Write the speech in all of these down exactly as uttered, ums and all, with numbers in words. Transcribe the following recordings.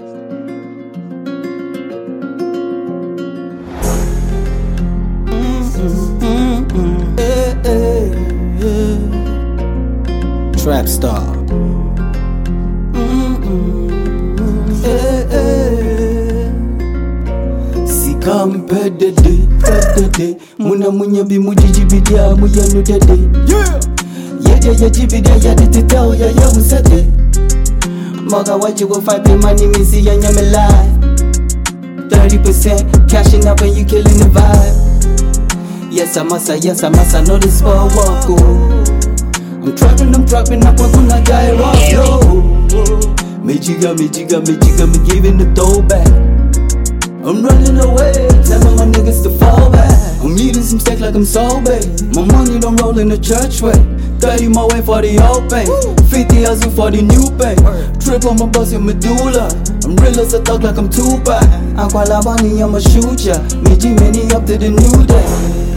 Trap star. Sikam pedede, pedede. Muna munya bi mujijibidia muyanu dede. Yeah. Yede yajibidia yadititao ya ya musade. Moga waji will fight pay money misi ya nyame lie. thirty percent cashing up and you killing the vibe. Yes I must, yes I must, I know this for a walk. I'm trapping, I'm dropping up when I die rock, yo. Mejiga, mejiga, mejiga, me giving the throwback. I'm running away, telling my niggas to fall back. I'm eating some steak like I'm sober. My money don't roll in the church way. thirty my way for the old pay. fifty hustle for the new pay. Trip on my bus in medulla. I'm real as a thug like I'm Tupac. I'm Kwalabani, I'm a shooter. Meji many up to the new day.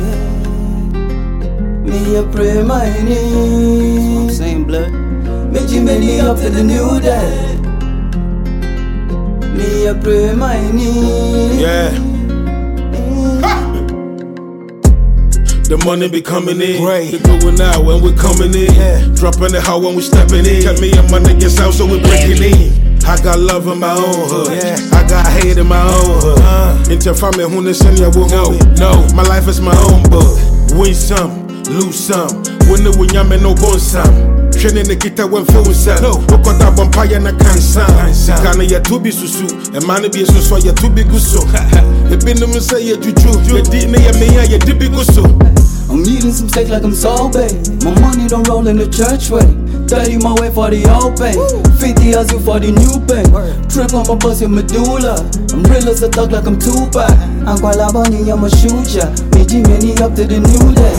Me a pray my name. Same blood. Meji many up to the new day. Me a pray my name. Yeah. The money be coming in, Great. they going out when we coming in. Yeah. Dropping the how when we stepping in. Got me and my niggas out, so we breaking in. I got love in my own hood, Yeah. I got hate in my own hood. Uh. Into family who they send you no, no, my life is my own book. Win some, lose some. When the win yam no bon some. Training the guitar when feeling sad. No, look at that vampire na can sound. Kana ya to be susu, and man be so so ya to be guso. The bin them say ya juju, the dina ya me ya di be guso. I'm eating some steak like I'm sober. My money don't roll in the church way. thirty my way for the old pay. fifty hustle for the new pay. Trip on my bus in medulla. I'm real as a thug like I'm Tupac. I'm Kwalabani, I'm a shooter. Meji many up to the new day.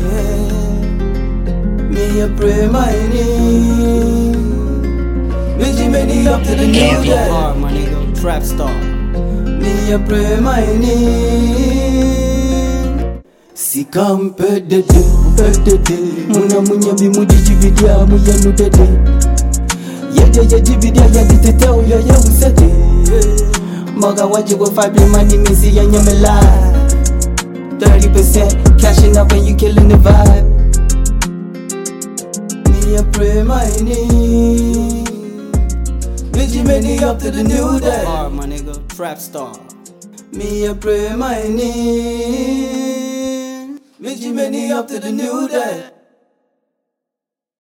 Me a pray my name. Meji many up to the new day. Hard, my nigga, trap star. Me a pray my name. Sikam pedede, pedede. Muna munya bi mujijibidia muyanu dede. Yede yajibidia yadititao ya ya musade. Moga waji will fight pay money misi ya nyame lie. thirty percent cashing up and you killing the vibe. Me a pray my name. Meji many up to the new day. Hard, my nigga, trap star. Me a pray my name. Meji many up to the new day.